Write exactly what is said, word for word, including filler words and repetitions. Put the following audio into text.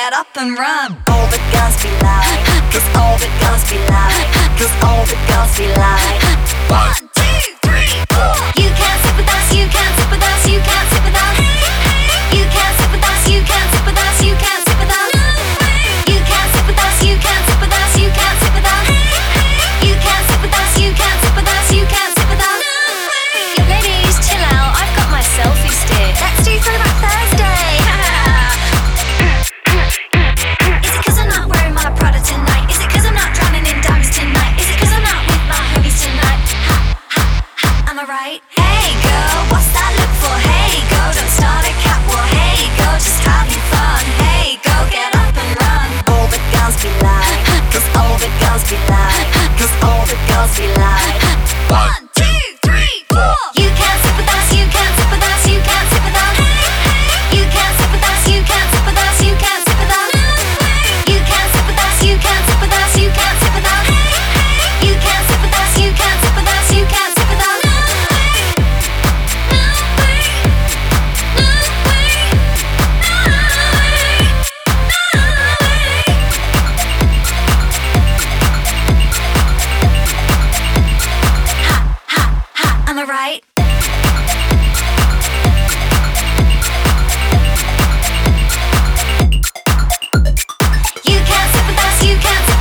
get up and run. All the girls be like, cause all the girls be like, cause all the girls be like. One, two, three, four. You can't sit with us, you can't sit with us, you can't sit with us. You can't sit with us, you can't sit with us, you can't sit with us. You can't sit with us, you can't sit with us, you can't sit with us. You can't sit with us, you can't sit with us, you can't sit with us. Ladies, chill out, I've got my selfie stick. Let's do Throwback Thursday. Is it cause I'm not wearing my Prada tonight? Is it cause I'm not drowning in diamonds tonight? Is it cause I'm not with my homies tonight? Ha, ha, ha, am I right? Hey girl, what's that look for? Hey girl, don't start a cat war. Hey girl, just having fun. Hey girl, get up and run. All the girls be like, cause all the girls be like, cause all the girls be like. One, two, three, four. You can't sit with us, you can't sit with us, you can't sit with us. You can't sit with us, you can't sit with us, you can't sit with us. You can't sit with us, you can't sit with us, you can't sit with us. You can't sit with us, you can't sit with us, you can't sit with us. Ha, ha, ha, am I right? You can't sit with us, you can't sit